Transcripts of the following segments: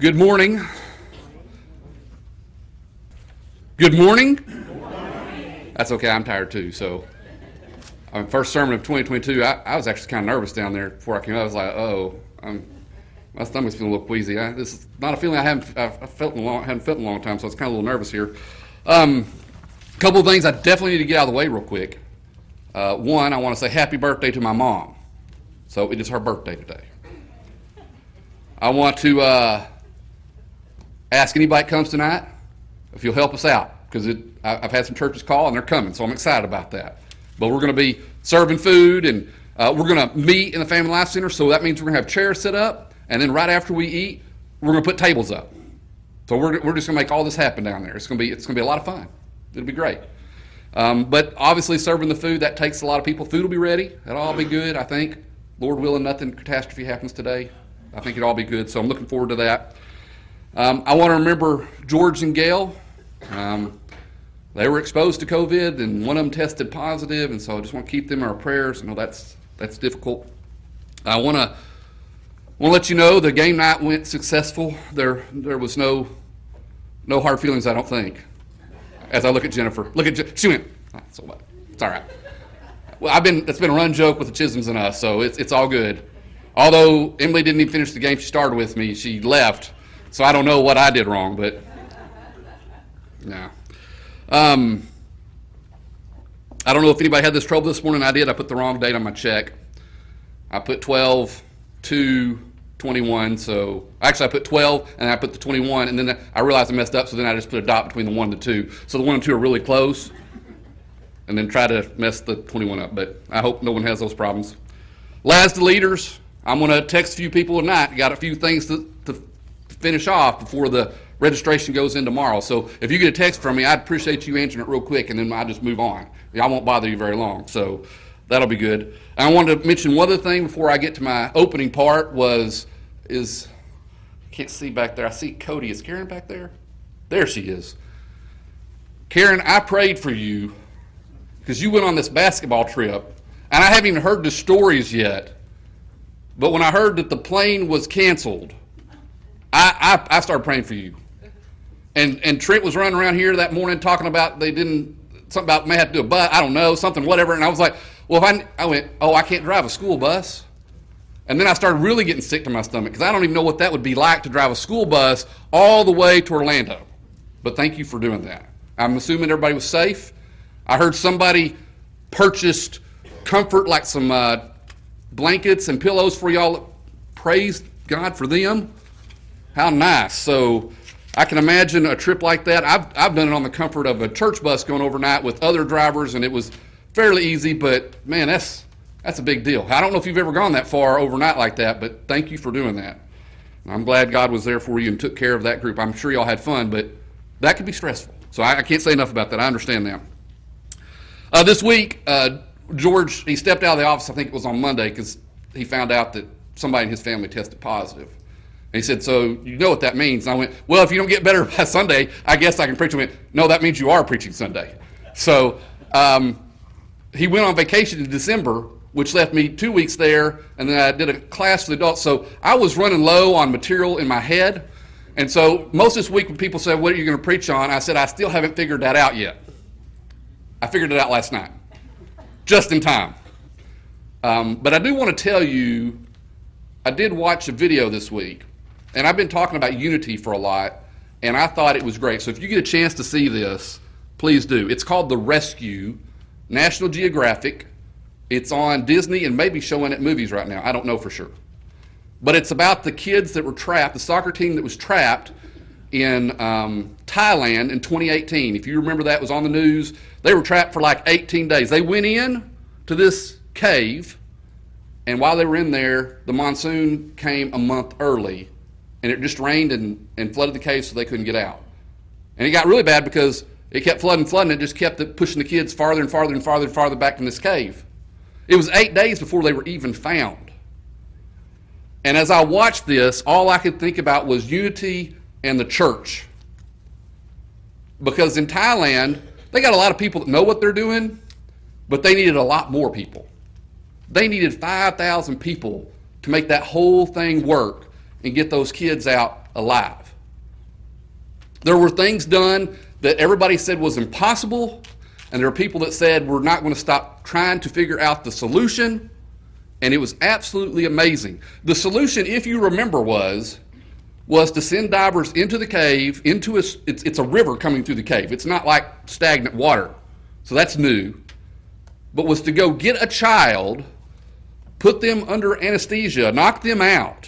Good morning. Good morning. That's okay. I'm tired too. So, first sermon of 2022. I was actually kind of nervous down there before I came out. I was like, my stomach's feeling a little queasy. This is not a feeling I've felt in a long time. So it's kind of a little nervous here. A couple of things I definitely need to get out of the way real quick. One, I want to say happy birthday to my mom. So it is her birthday today. I want to ask anybody that comes tonight if you'll help us out, because I've had some churches call and they're coming, so I'm excited about that. But we're going to be serving food, and we're going to meet in the Family Life Center, so that means we're going to have chairs set up, and then right after we eat, we're going to put tables up. So we're just going to make all this happen down there. It's going to be a lot of fun. It'll be great. But obviously serving the food, that takes a lot of people. Food will be ready. It'll all be good, I think. Lord willing, nothing catastrophe happens today. I think it'll all be good, so I'm looking forward to that. I want to remember George and Gail. They were exposed to COVID, and one of them tested positive, and so I just want to keep them in our prayers. I know that's difficult. I want to let you know the game night went successful. There was no hard feelings, I don't think. As I look at Jennifer, she went. It's all right. Well, it's been a run joke with the Chisholms and us, so it's all good. Although Emily didn't even finish the game she started with me, she left, so I don't know what I did wrong, but no. I don't know if anybody had this trouble this morning. I did. I put the wrong date on my check. I put 12/2/21, so actually I put 12 and I put the 21, and then I realized I messed up, so then I just put a dot between the 1 and the 2. So the 1 and 2 are really close, and then try to mess the 21 up, but I hope no one has those problems. Last the leaders, I'm going to text a few people tonight. Got a few things to finish off before the registration goes in tomorrow. So if you get a text from me, I'd appreciate you answering it real quick, and then I'll just move on. I won't bother you very long, so that'll be good. And I wanted to mention one other thing before I get to my opening part I can't see back there. I see Cody. Is Karen back there? There she is. Karen, I prayed for you because you went on this basketball trip, and I haven't even heard the stories yet. But when I heard that the plane was canceled, I started praying for you. And Trent was running around here that morning talking about may have to do a bus, I don't know, something, whatever. And I was like, well, I went, I can't drive a school bus. And then I started really getting sick to my stomach because I don't even know what that would be like to drive a school bus all the way to Orlando. But thank you for doing that. I'm assuming everybody was safe. I heard somebody purchased comfort, like some blankets and pillows for y'all. Praise God for them. How nice. So I can imagine a trip like that. I've done it on the comfort of a church bus going overnight with other drivers, and it was fairly easy, but man, that's a big deal. I don't know if you've ever gone that far overnight like that, but thank you for doing that. I'm glad God was there for you and took care of that group. I'm sure y'all had fun, but that could be stressful. So I can't say enough about that. I understand that. This week, George, he stepped out of the office, I think it was on Monday, because he found out that somebody in his family tested positive. And he said, so you know what that means? And I went, well, if you don't get better by Sunday, I guess I can preach. He went, no, that means you are preaching Sunday. So he went on vacation in December, which left me 2 weeks there, and then I did a class for the adults. So I was running low on material in my head. And so most of this week when people said, what are you going to preach on? I said, I still haven't figured that out yet. I figured it out last night, just in time. But I do want to tell you, I did watch a video this week. And I've been talking about unity for a lot, and I thought it was great. So if you get a chance to see this, please do. It's called The Rescue, National Geographic. It's on Disney and maybe showing at movies right now. I don't know for sure. But it's about the kids that were trapped, the soccer team that was trapped in Thailand in 2018. If you remember that, it was on the news. They were trapped for like 18 days. They went in to this cave, and while they were in there, the monsoon came a month early. And it just rained and flooded the cave so they couldn't get out. And it got really bad because it kept flooding, and it just kept pushing the kids farther and farther and farther and farther back in this cave. It was 8 days before they were even found. And as I watched this, all I could think about was unity and the church. Because in Thailand, they got a lot of people that know what they're doing, but they needed a lot more people. They needed 5,000 people to make that whole thing work and get those kids out alive. There were things done that everybody said was impossible, and there are people that said we're not going to stop trying to figure out the solution, and it was absolutely amazing. The solution, if you remember, was to send divers into the cave, it's a river coming through the cave. It's not like stagnant water, so that's new. But was to go get a child, put them under anesthesia, knock them out,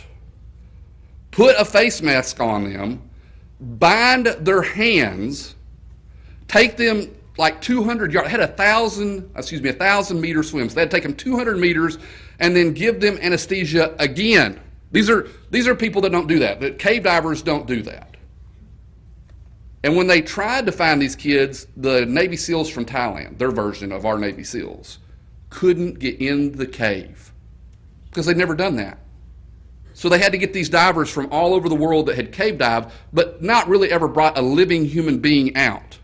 put a face mask on them, bind their hands, take them like 200 yards, had a 1,000-meter swim. So they had to take them 200 meters and then give them anesthesia again. These are people that don't do that. The cave divers don't do that. And when they tried to find these kids, the Navy SEALs from Thailand, their version of our Navy SEALs, couldn't get in the cave because they'd never done that. So they had to get these divers from all over the world that had cave dived, but not really ever brought a living human being out.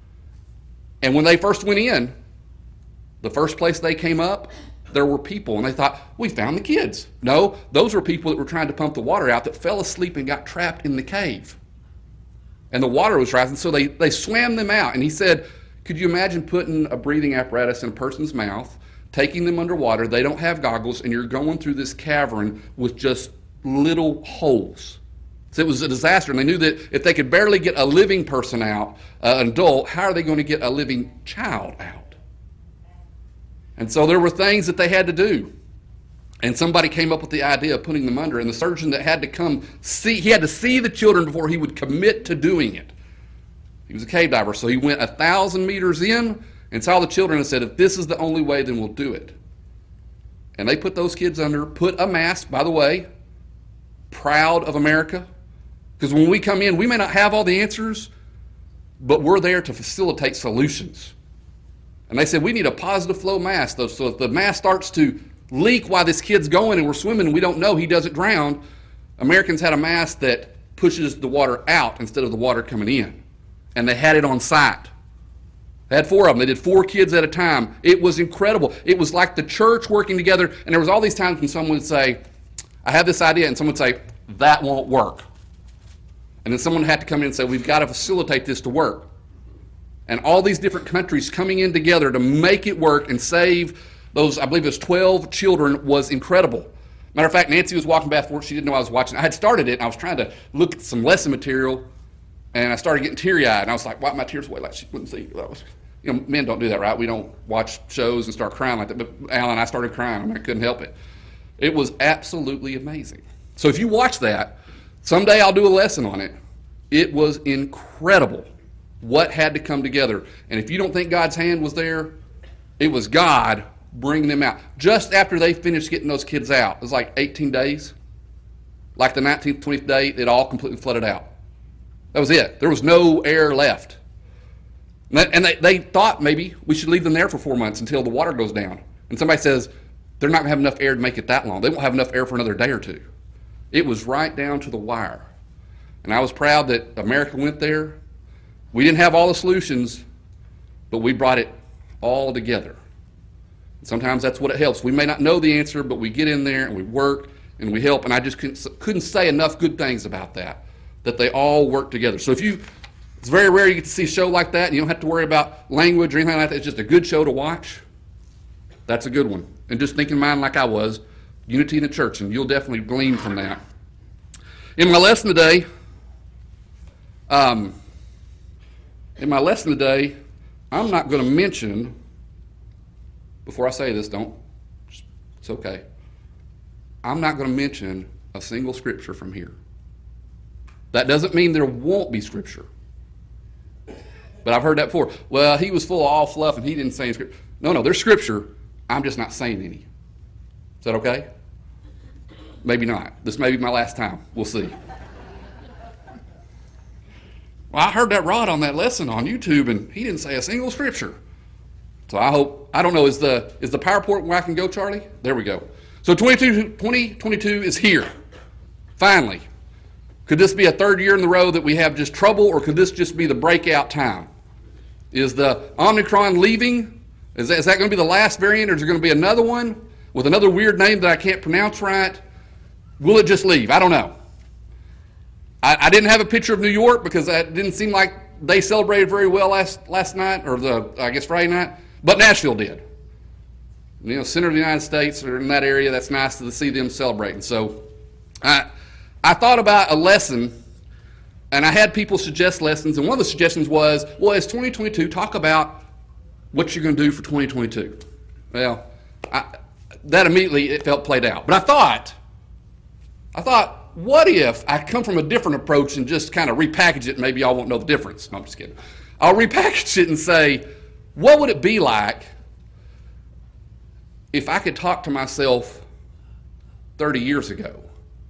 And when they first went in, the first place they came up, there were people, and they thought, we found the kids. No, those were people that were trying to pump the water out that fell asleep and got trapped in the cave. And the water was rising, so they swam them out. And he said, could you imagine putting a breathing apparatus in a person's mouth, taking them underwater, they don't have goggles, and you're going through this cavern with just little holes. So it was a disaster, and they knew that if they could barely get a living person out, an adult, how are they going to get a living child out? And so there were things that they had to do. And somebody came up with the idea of putting them under, and the surgeon that had to come see, he had to see the children before he would commit to doing it. He was a cave diver, so he went 1,000 meters in and saw the children and said, if this is the only way, then we'll do it. And they put those kids under, put a mask, by the way, proud of America. Because when we come in, we may not have all the answers, but we're there to facilitate solutions. And they said, we need a positive flow mask, though, so if the mask starts to leak while this kid's going and we're swimming and we don't know he doesn't drown, Americans had a mask that pushes the water out instead of the water coming in. And they had it on site. They had 4 of them. They did 4 kids at a time. It was incredible. It was like the church working together, and there was all these times when someone would say, I have this idea, and someone would say, that won't work. And then someone had to come in and say, we've got to facilitate this to work. And all these different countries coming in together to make it work and save those, I believe it was 12 children, was incredible. Matter of fact, Nancy was walking back forth. She didn't know I was watching. I had started it, and I was trying to look at some lesson material, and I started getting teary-eyed. And I was like, wipe my tears away like she couldn't see. Men don't do that, right? We don't watch shows and start crying like that. But Alan, I started crying, and I couldn't help it. It was absolutely amazing. So if you watch that, someday I'll do a lesson on it. It was incredible what had to come together. And if you don't think God's hand was there, it was God bringing them out. Just after they finished getting those kids out, it was like 18 days. Like the 19th, 20th day, it all completely flooded out. That was it. There was no air left. And they thought maybe we should leave them there for 4 months until the water goes down. And somebody says, they're not going to have enough air to make it that long. They won't have enough air for another day or two. It was right down to the wire. And I was proud that America went there. We didn't have all the solutions, but we brought it all together. Sometimes that's what it helps. We may not know the answer, but we get in there and we work and we help. And I just couldn't say enough good things about that they all work together. So it's very rare you get to see a show like that and you don't have to worry about language or anything like that. It's just a good show to watch. That's a good one. And just think in mind like I was, unity in the church, and you'll definitely glean from that. In my lesson today, I'm not going to mention, before I say this, it's okay. I'm not going to mention a single scripture from here. That doesn't mean there won't be scripture. But I've heard that before. Well, he was full of all fluff and he didn't say any scripture. No, there's scripture. I'm just not saying any. Is that okay? Maybe not. This may be my last time. We'll see. Well, I heard that Rod on that lesson on YouTube, and he didn't say a single scripture. So I don't know, is the PowerPoint where I can go, Charlie? There we go. So 2022 is here. Finally. Could this be a third year in the row that we have just trouble, or could this just be the breakout time? Is the Omicron leaving? Is that going to be the last variant, or is there going to be another one with another weird name that I can't pronounce right? Will it just leave? I don't know. I didn't have a picture of New York because that didn't seem like they celebrated very well last night, or Friday night, but Nashville did. You know, center of the United States, or in that area, that's nice to see them celebrating. So I thought about a lesson, and I had people suggest lessons, and one of the suggestions was, well, it's 2022, talk about what you're going to do for 2022. Well, that immediately it felt played out. But I thought, what if I come from a different approach and just kind of repackage it, and maybe y'all won't know the difference. No, I'm just kidding. I'll repackage it and say, what would it be like if I could talk to myself 30 years ago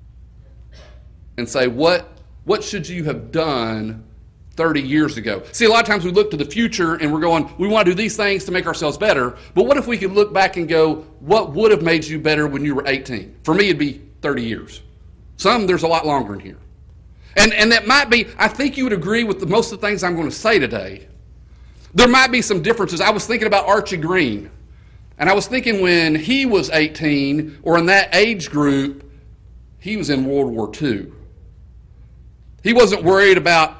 and say, what should you have done 30 years ago? See, a lot of times we look to the future and we're going, we want to do these things to make ourselves better, but what if we could look back and go, what would have made you better when you were 18? For me, it'd be 30 years. There's a lot longer in here. And that might be, I think you would agree with most of the things I'm going to say today. There might be some differences. I was thinking about Archie Green, and I was thinking when he was 18, or in that age group, he was in World War II. He wasn't worried about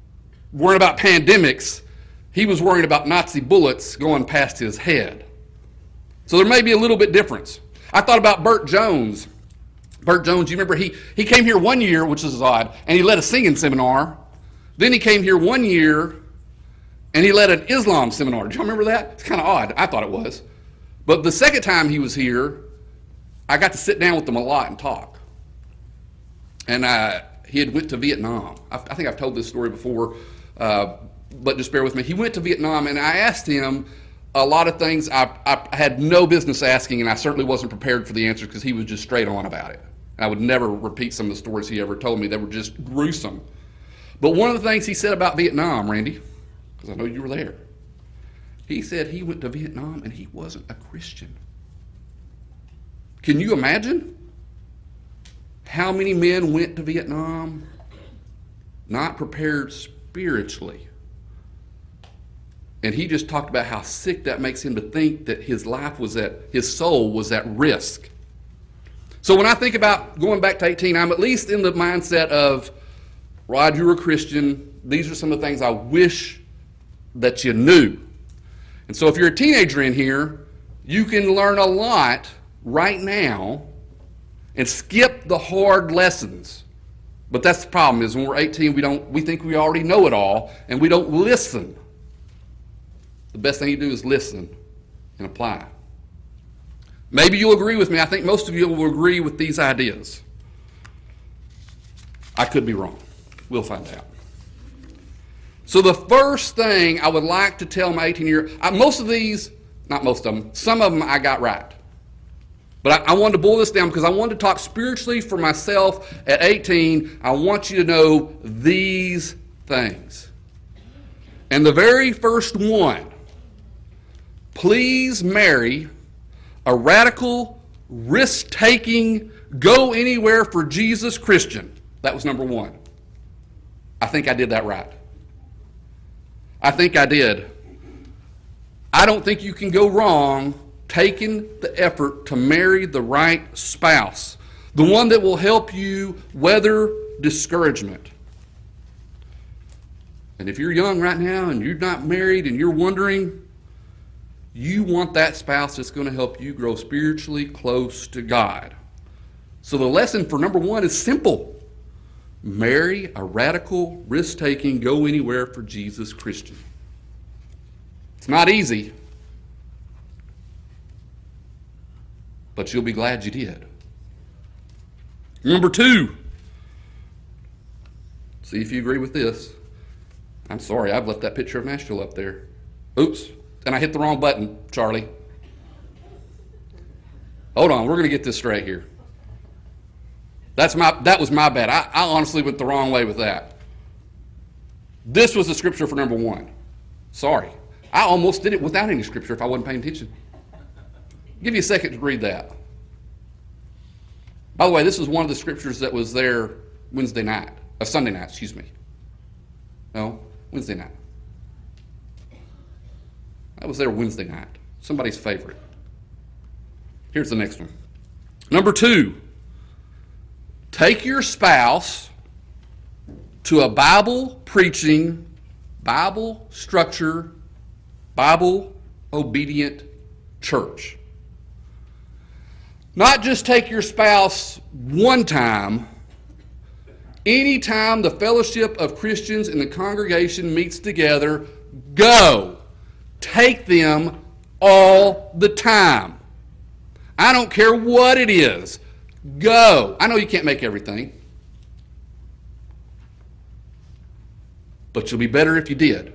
pandemics. He was worried about Nazi bullets going past his head. So there may be a little bit difference. I thought about Burt Jones. Burt Jones, you remember he came here one year, which is odd, and he led a singing seminar. Then he came here one year, and he led an Islam seminar. Do you remember that? It's kind of odd. I thought it was. But the second time he was here, I got to sit down with him a lot and talk. And he had went to Vietnam. I think I've told this story before, but just bear with me. He went to Vietnam, and I asked him a lot of things I had no business asking, and I certainly wasn't prepared for the answers because he was just straight on about it. I would never repeat some of the stories he ever told me. They were just gruesome. But one of the things he said about Vietnam, Randy, because I know you were there, he said he went to Vietnam and he wasn't a Christian. Can you imagine how many men went to Vietnam not prepared spiritually? And he just talked about how sick that makes him to think that his soul was at risk. So when I think about going back to 18, I'm at least in the mindset of, Rod, you're a Christian. These are some of the things I wish that you knew. And so if you're a teenager in here, you can learn a lot right now and skip the hard lessons. But that's the problem, is when we're 18, we think we already know it all, and we don't listen. The best thing you do is listen and apply. Maybe you'll agree with me. I think most of you will agree with these ideas. I could be wrong. We'll find out. So the first thing I would like to tell my 18-year, some of them I got right. But I wanted to boil this down because I wanted to talk spiritually for myself at 18. I want you to know these things. And the very first one, please marry a radical, risk-taking, go-anywhere-for-Jesus Christian. That was number one. I think I did that right. I think I did. I don't think you can go wrong taking the effort to marry the right spouse, the one that will help you weather discouragement. And if you're young right now and you're not married and you're wondering, you want that spouse that's going to help you grow spiritually close to God. So the lesson for number one is simple. Marry a radical, risk-taking, go-anywhere-for-Jesus Christian. It's not easy, but you'll be glad you did. Number two, see if you agree with this. I'm sorry, I've left that picture of Nashville up there. Oops. And I hit the wrong button, Charlie. Hold on, we're going to get this straight here. That was my bad. I honestly went the wrong way with that. This was the scripture for number one. Sorry. I almost did it without any scripture if I wasn't paying attention. I'll give you a second to read that. By the way, this was one of the scriptures that was there Sunday night, excuse me. No, Wednesday night. I was there Wednesday night. Somebody's favorite. Here's the next one. Number two, take your spouse to a Bible preaching, Bible structure, Bible obedient church. Not just take your spouse one time. Anytime the fellowship of Christians in the congregation meets together, go. Take them all the time. I don't care what it is. Go. I know you can't make everything, but you'll be better if you did.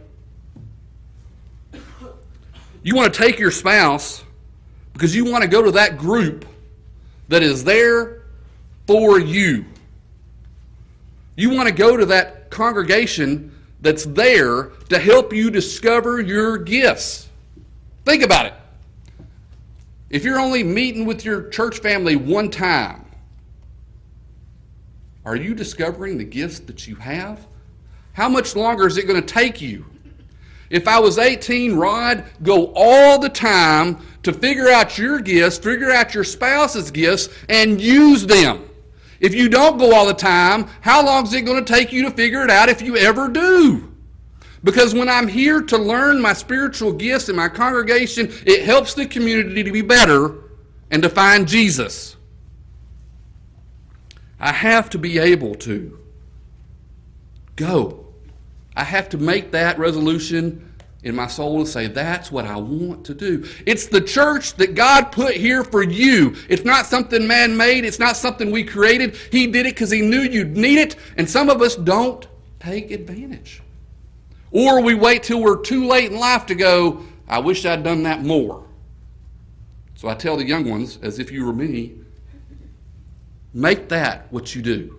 You want to take your spouse because you want to go to that group that is there for you. You want to go to that congregation that's there to help you discover your gifts. Think about it. If you're only meeting with your church family one time, are you discovering the gifts that you have? How much longer is it going to take you? If I was 18, Rod, go all the time to figure out your gifts, figure out your spouse's gifts, and use them. If you don't go all the time, how long is it going to take you to figure it out if you ever do? Because when I'm here to learn my spiritual gifts in my congregation, it helps the community to be better and to find Jesus. I have to be able to go. I have to make that resolution in my soul to say, that's what I want to do. It's the church that God put here for you. It's not something man-made. It's not something we created. He did it because He knew you'd need it, and some of us don't take advantage. Or we wait till we're too late in life to go, I wish I'd done that more. So I tell the young ones, as if you were me, make that what you do.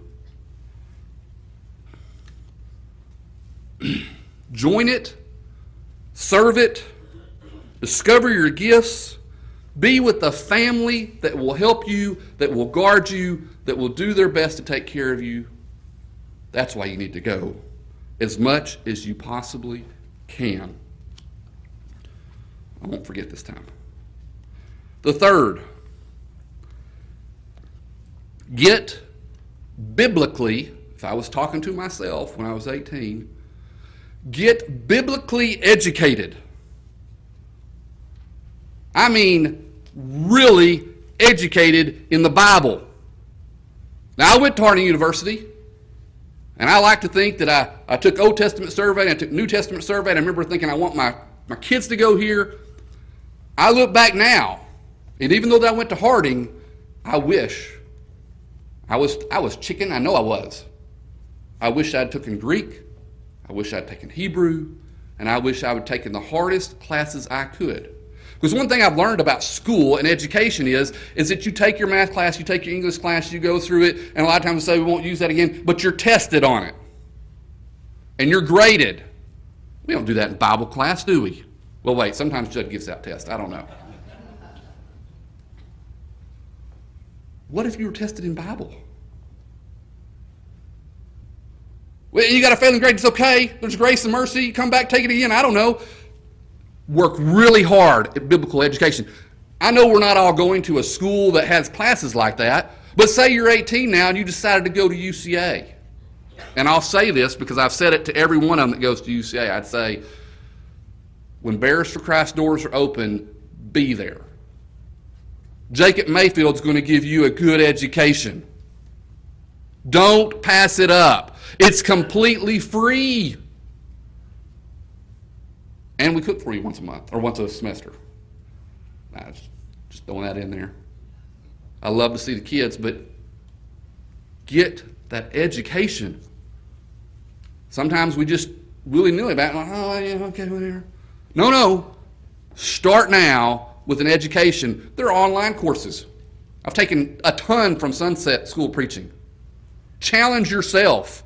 Join it, serve it, discover your gifts, be with a family that will help you, that will guard you, that will do their best to take care of you. That's why you need to go as much as you possibly can. I won't forget this time. The third, get biblically, if I was talking to myself when I was 18, get biblically educated. I mean, really educated in the Bible. Now, I went to Harding University, and I like to think that I took Old Testament survey, and I took New Testament survey, and I remember thinking I want my kids to go here. I look back now, and even though that I went to Harding, I wish I was chicken. I know I was. I wish I'd taken Greek. I wish I'd taken Hebrew, and I wish I would taken the hardest classes I could. Because one thing I've learned about school and education is that you take your math class, you take your English class, you go through it, and a lot of times we say we won't use that again, but you're tested on it. And you're graded. We don't do that in Bible class, do we? Well, wait, sometimes Judd gives out tests. I don't know. What if you were tested in Bible? Well, you got a failing grade, it's okay. There's grace and mercy. Come back, take it again. I don't know. Work really hard at biblical education. I know we're not all going to a school that has classes like that, but say you're 18 now and you decided to go to UCA. And I'll say this because I've said it to every one of them that goes to UCA. I'd say, when Bears for Christ doors are open, be there. Jacob Mayfield's going to give you a good education. Don't pass it up. It's completely free. And we cook for you once a month, or once a semester. Just throwing that in there. I love to see the kids, but get that education. Sometimes we just willy-nilly about it, like, oh, yeah, okay, whatever. No. Start now with an education. There are online courses. I've taken a ton from Sunset School Preaching. Challenge yourself.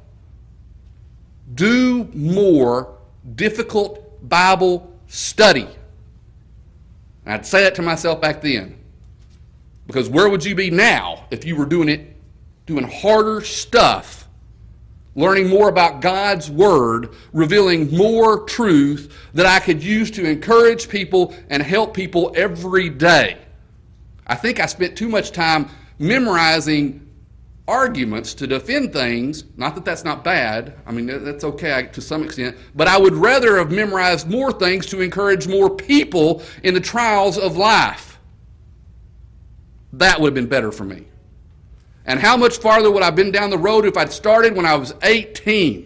Do more difficult Bible study. And I'd say that to myself back then. Because where would you be now if you were doing harder stuff, learning more about God's Word, revealing more truth that I could use to encourage people and help people every day? I think I spent too much time memorizing arguments to defend things. Not that that's not bad. I mean, that's okay to some extent. But I would rather have memorized more things to encourage more people in the trials of life. That would have been better for me. And how much farther would I have been down the road if I'd started when I was 18?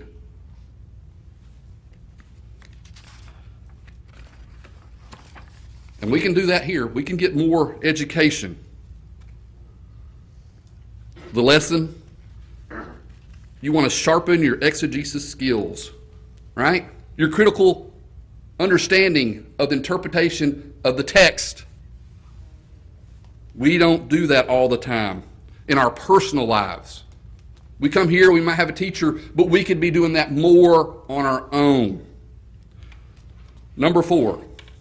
And we can do that here. We can get more education. The lesson, you want to sharpen your exegesis skills, right? Your critical understanding of the interpretation of the text. We don't do that all the time in our personal lives. We come here, we might have a teacher, but we could be doing that more on our own. Number 4.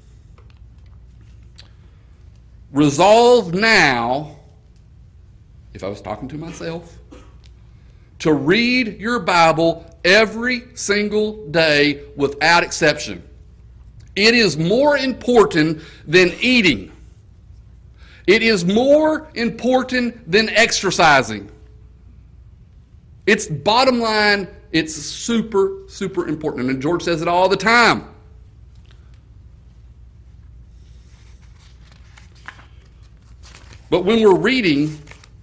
Resolve now, if I was talking to myself, to read your Bible every single day without exception. It is more important than eating. It is more important than exercising. It's bottom line, it's super, super important. And George says it all the time. But when we're reading,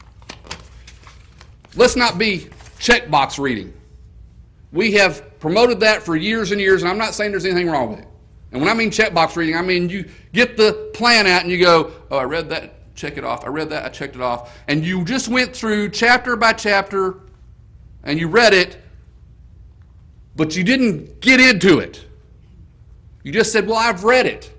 let's not be checkbox reading. We have promoted that for years and years, and I'm not saying there's anything wrong with it. And when I mean checkbox reading, I mean you get the plan out and you go, oh, I read that, check it off. I read that, I checked it off. And you just went through chapter by chapter, and you read it, but you didn't get into it. You just said, well, I've read it.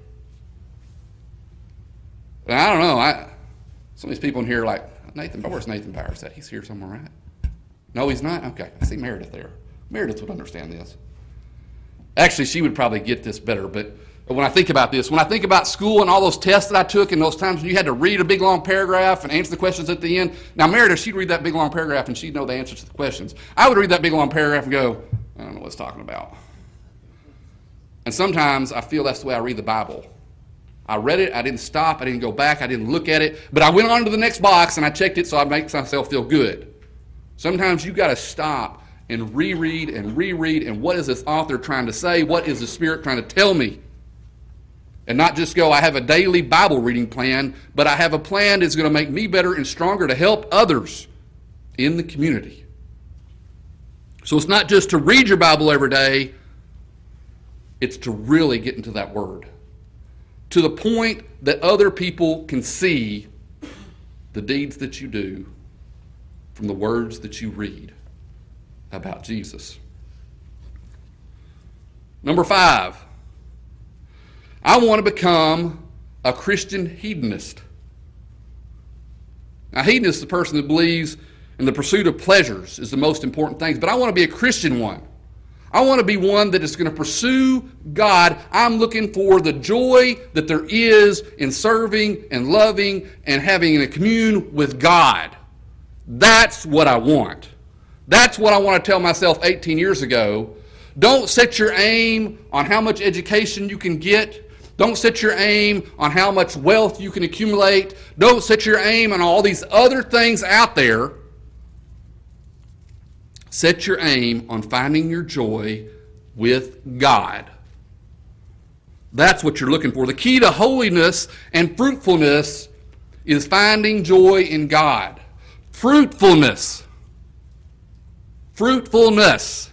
And I don't know. Some of these people in here are like, where's Nathan Powers at? He's here somewhere, right? No, he's not? Okay, I see Meredith there. Meredith would understand this. Actually, she would probably get this better, but when I think about this, when I think about school and all those tests that I took and those times when you had to read a big long paragraph and answer the questions at the end. Now, Meredith, she'd read that big long paragraph and she'd know the answers to the questions. I would read that big long paragraph and go, I don't know what it's talking about. And sometimes I feel that's the way I read the Bible. I read it, I didn't stop, I didn't go back, I didn't look at it, but I went on to the next box and I checked it so I make myself feel good. Sometimes you've got to stop and reread and what is this author trying to say? What is the Spirit trying to tell me? And not just go, I have a daily Bible reading plan, but I have a plan that's going to make me better and stronger to help others in the community. So it's not just to read your Bible every day, it's to really get into that Word. To the point that other people can see the deeds that you do from the words that you read about Jesus. Number 5, I want to become a Christian hedonist. Now, hedonist is the person that believes in the pursuit of pleasures is the most important thing, but I want to be a Christian one. I want to be one that is going to pursue God. I'm looking for the joy that there is in serving and loving and having a commune with God. That's what I want. That's what I want to tell myself 18 years ago. Don't set your aim on how much education you can get. Don't set your aim on how much wealth you can accumulate. Don't set your aim on all these other things out there. Set your aim on finding your joy with God. That's what you're looking for. The key to holiness and fruitfulness is finding joy in God. Fruitfulness. Fruitfulness.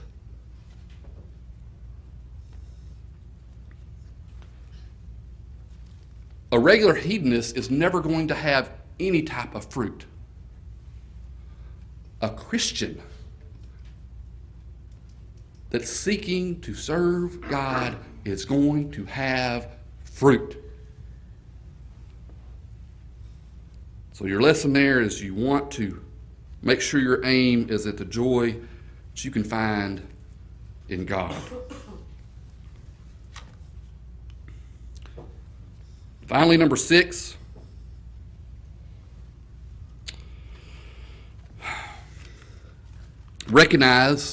A regular hedonist is never going to have any type of fruit. A Christian that's seeking to serve God is going to have fruit. So your lesson there is you want to make sure your aim is at the joy that you can find in God. Finally, number 6. Recognize,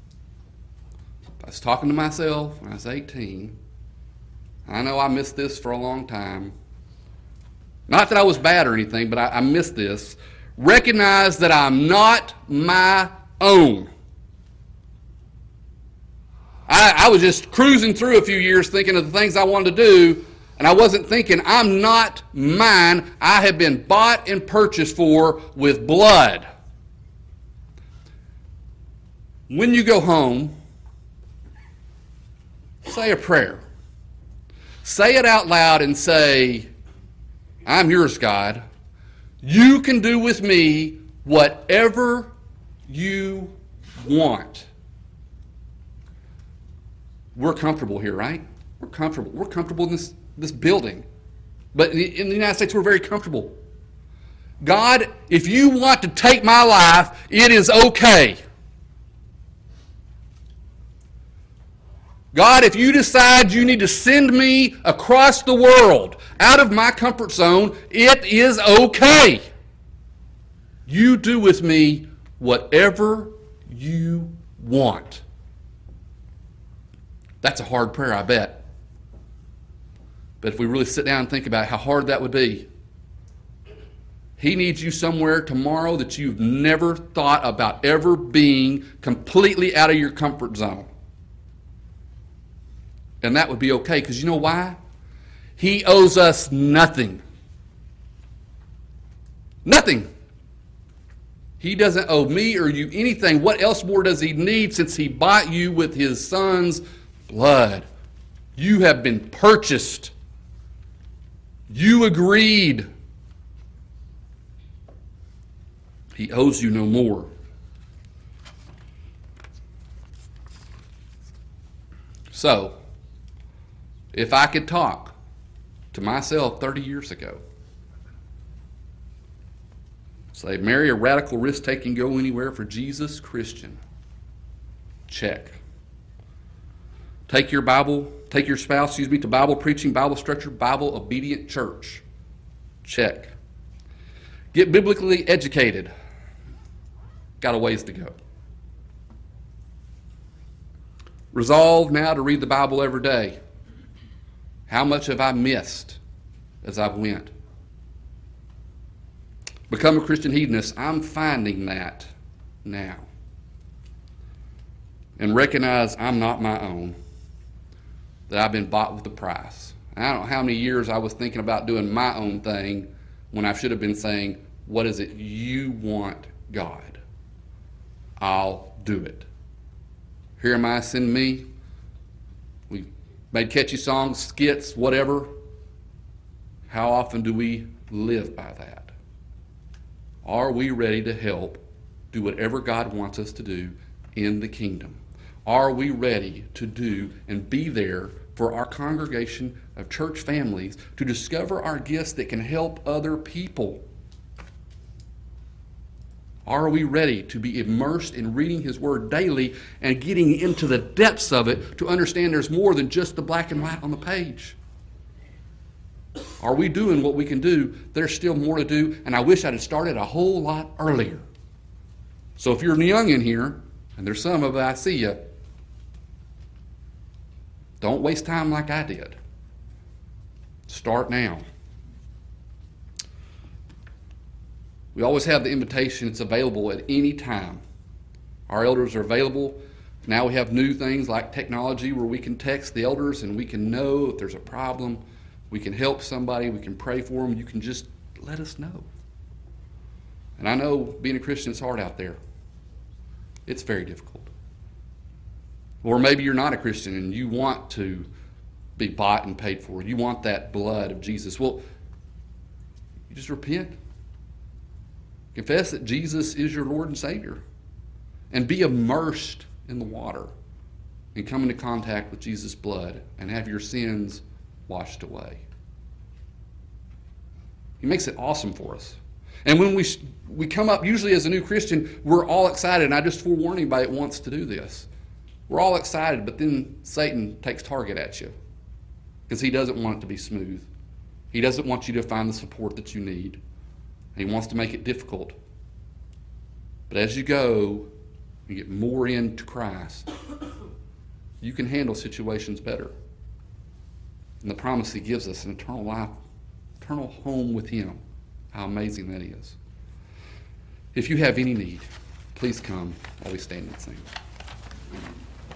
I was talking to myself when I was 18. I know I missed this for a long time. Not that I was bad or anything, but I missed this. recognize that I'm not my own. I was just cruising through a few years thinking of the things I wanted to do, and I wasn't thinking, I'm not mine. I have been bought and purchased for with blood. When you go home, say a prayer. Say it out loud and say, I'm yours, God. You can do with me whatever you want. We're comfortable here, right? We're comfortable. We're comfortable in this building. But in the United States, we're very comfortable. God, if you want to take my life, it is okay. God, if you decide you need to send me across the world, out of my comfort zone, it is okay. You do with me whatever you want. That's a hard prayer, I bet. But if we really sit down and think about how hard that would be, He needs you somewhere tomorrow that you've never thought about ever being, completely out of your comfort zone. And that would be okay, because you know why? He owes us nothing. Nothing. He doesn't owe me or you anything. What else more does He need since He bought you with His Son's blood? You have been purchased. You agreed. He owes you no more. So, if I could talk to myself 30 years ago, say, marry a radical, risk-taking, go anywhere for Jesus Christian. Check. Take your spouse, to Bible preaching, Bible structure, Bible obedient church. Check. Get biblically educated. Got a ways to go. Resolve now to read the Bible every day. How much have I missed as I've went? Become a Christian hedonist. I'm finding that now. And recognize I'm not my own. That I've been bought with a price. I don't know how many years I was thinking about doing my own thing when I should have been saying, what is it you want, God? I'll do it. Here am I, send me. We made catchy songs, skits, whatever. How often do we live by that? Are we ready to help do whatever God wants us to do in the kingdom? Are we ready to do and be there for our congregation of church families to discover our gifts that can help other people? Are we ready to be immersed in reading His Word daily and getting into the depths of it to understand there's more than just the black and white on the page? Are we doing what we can do? There's still more to do, and I wish I'd have started a whole lot earlier. So if you're young in here, and there's some of you, I see you, don't waste time like I did. Start now. We always have the invitation. It's available at any time. Our elders are available. Now we have new things like technology where we can text the elders and we can know if there's a problem. We can help somebody. We can pray for them. You can just let us know. And I know being a Christian is hard out there. It's very difficult. Or maybe you're not a Christian and you want to be bought and paid for. You want that blood of Jesus. Well, you just repent. Confess that Jesus is your Lord and Savior. And be immersed in the water and come into contact with Jesus' blood and have your sins washed away. He makes it awesome for us. And when we come up, usually as a new Christian, we're all excited. And I just forewarn anybody that wants to do this. We're all excited, but then Satan takes target at you because he doesn't want it to be smooth. He doesn't want you to find the support that you need. And he wants to make it difficult. But as you go and get more into Christ, you can handle situations better. And the promise He gives us, an eternal life, eternal home with Him. How amazing that is. If you have any need, please come while we stand and sing.